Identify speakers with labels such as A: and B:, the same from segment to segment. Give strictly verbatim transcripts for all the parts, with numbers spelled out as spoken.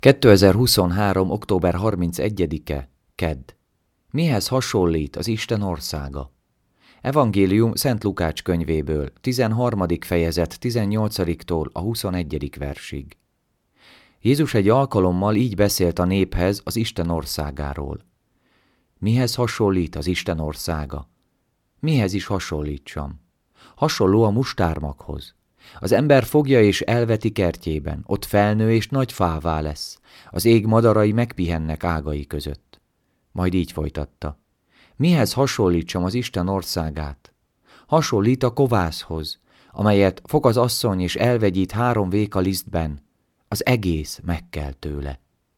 A: kétezer-huszonhárom. október harmincegyedike. Kedd. Mihez hasonlít az Isten országa? Evangélium Szent Lukács könyvéből, tizenharmadik fejezet tizennyolcadiktól a huszonegyedik versig. Jézus egy alkalommal így beszélt a néphez az Isten országáról. Mihez hasonlít az Isten országa? Mihez is hasonlítsam? Hasonló a mustármaghoz. Az ember fogja és elveti kertjében, ott felnő és nagy fává lesz, az ég madarai megpihennek ágai között. Majd így folytatta. Mihez hasonlítsam az Isten országát? Hasonlít a kovászhoz, amelyet fog az asszony és elvegyít három véka lisztben, az egész megkel tőle.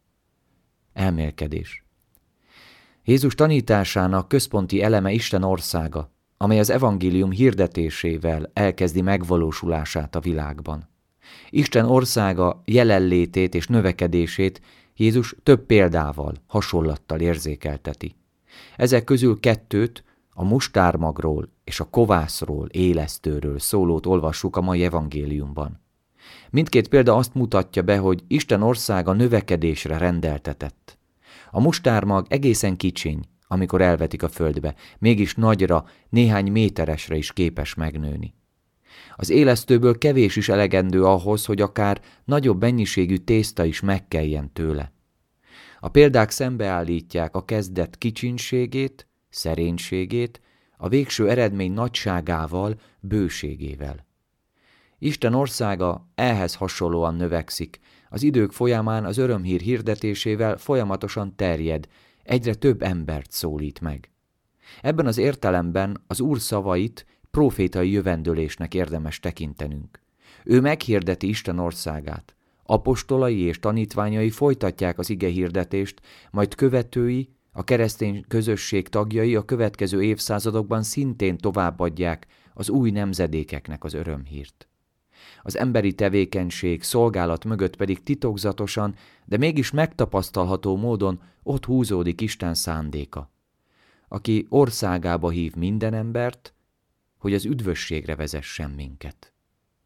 A: Elmélkedés. Jézus tanításának központi eleme Isten országa, amely az evangélium hirdetésével elkezdi megvalósulását a világban. Isten országa jelenlétét és növekedését Jézus több példával, hasonlattal érzékelteti. Ezek közül kettőt, a mustármagról és a kovászról, élesztőről szólót olvassuk a mai evangéliumban. Mindkét példa azt mutatja be, hogy Isten országa növekedésre rendeltetett. A mustármag egészen kicsiny, amikor elvetik a földbe, mégis nagyra, néhány méteresre is képes megnőni. Az élesztőből kevés is elegendő ahhoz, hogy akár nagyobb mennyiségű tészta is megkeljen tőle. A példák szembeállítják a kezdet kicsinségét, szerénységét, a végső eredmény nagyságával, bőségével. Isten országa ehhez hasonlóan növekszik, az idők folyamán az örömhír hirdetésével folyamatosan terjed, egyre több embert szólít meg. Ebben az értelemben az Úr szavait prófétai jövendőlésnek érdemes tekintenünk. Ő meghirdeti Isten országát. Apostolai és tanítványai folytatják az ige hirdetést, majd követői, a keresztény közösség tagjai a következő évszázadokban szintén továbbadják az új nemzedékeknek az örömhírt. Az emberi tevékenység, szolgálat mögött pedig titokzatosan, de mégis megtapasztalható módon ott húzódik Isten szándéka, aki országába hív minden embert, hogy az üdvösségre vezessen minket.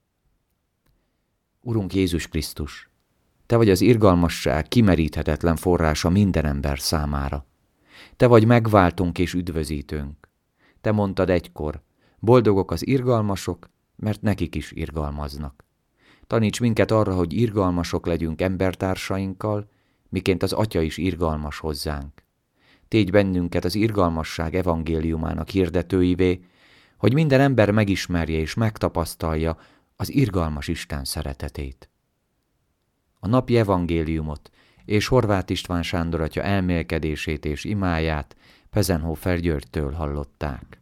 A: Urunk Jézus Krisztus, Te vagy az irgalmasság kimeríthetetlen forrása minden ember számára. Te vagy megváltunk és üdvözítőnk. Te mondtad egykor, boldogok az irgalmasok, mert nekik is irgalmaznak. Taníts minket arra, hogy irgalmasok legyünk embertársainkkal, miként az Atya is irgalmas hozzánk. Tégy bennünket az irgalmasság evangéliumának hirdetőivé, hogy minden ember megismerje és megtapasztalja az irgalmas Isten szeretetét. A napi evangéliumot és Horváth István Sándor atya elmélkedését és imáját Pezenhofer Györgytől hallották.